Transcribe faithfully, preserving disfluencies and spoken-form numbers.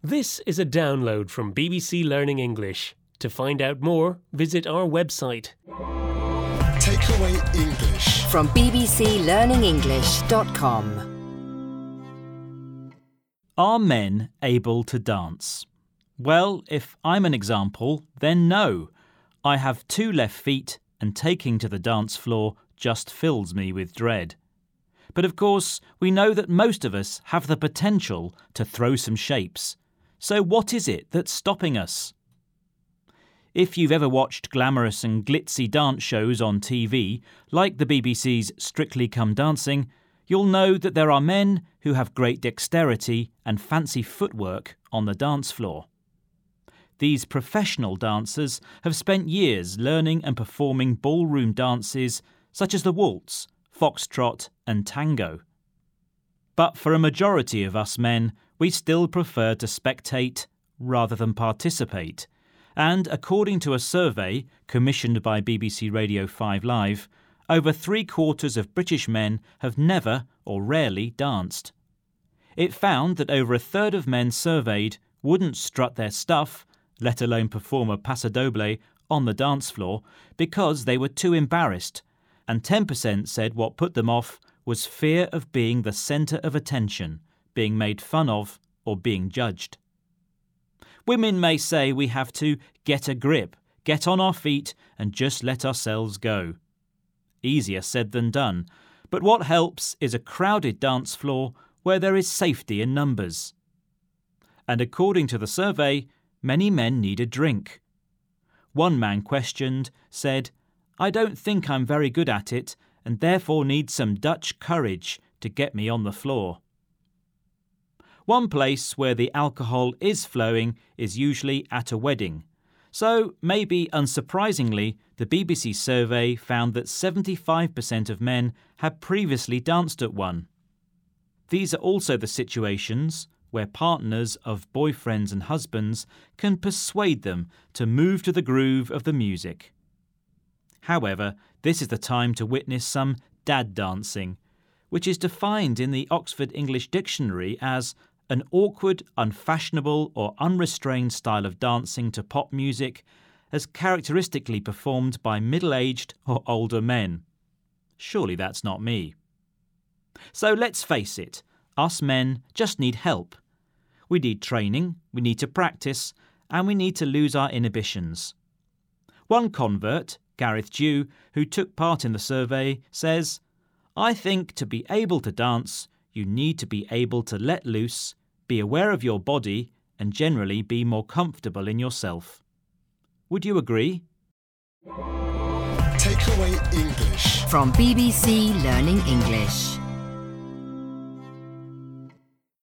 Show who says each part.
Speaker 1: This is a download from B B C Learning English. To find out more, visit our website.
Speaker 2: Takeaway English
Speaker 3: from b b c learning english dot com.
Speaker 4: Are men able to dance? Well, if I'm an example, then no. I have two left feet, and taking to the dance floor just fills me with dread. But of course, we know that most of us have the potential to throw some shapes. So what is it that's stopping us? If you've ever watched glamorous and glitzy dance shows on T V, like the B B C's Strictly Come Dancing, you'll know that there are men who have great dexterity and fancy footwork on the dance floor. These professional dancers have spent years learning and performing ballroom dances such as the waltz, foxtrot and tango. But for a majority of us men, we still prefer to spectate rather than participate. And according to a survey commissioned by B B C Radio five Live, over three quarters of British men have never or rarely danced. It found that over a third of men surveyed wouldn't strut their stuff, let alone perform a paso doble, on the dance floor because they were too embarrassed, and ten percent said what put them off was fear of being the centre of attention, being made fun of, or being judged. Women may say we have to get a grip, get on our feet and just let ourselves go. Easier said than done, but what helps is a crowded dance floor where there is safety in numbers. And according to the survey, many men need a drink. One man questioned said, "I don't think I'm very good at it and therefore need some Dutch courage to get me on the floor." One place where the alcohol is flowing is usually at a wedding. So, maybe unsurprisingly, the B B C survey found that seventy-five percent of men had previously danced at one. These are also the situations where partners of boyfriends and husbands can persuade them to move to the groove of the music. However, this is the time to witness some dad dancing, which is defined in the Oxford English Dictionary as an awkward, unfashionable or unrestrained style of dancing to pop music as characteristically performed by middle-aged or older men. Surely that's not me. So let's face it, us men just need help. We need training, we need to practice, and we need to lose our inhibitions. One convert, Gareth Dew, who took part in the survey, says, "I think to be able to dance, you need to be able to let loose, be aware of your body, and generally be more comfortable in yourself." Would you agree?
Speaker 2: Takeaway English
Speaker 3: from B B C Learning English.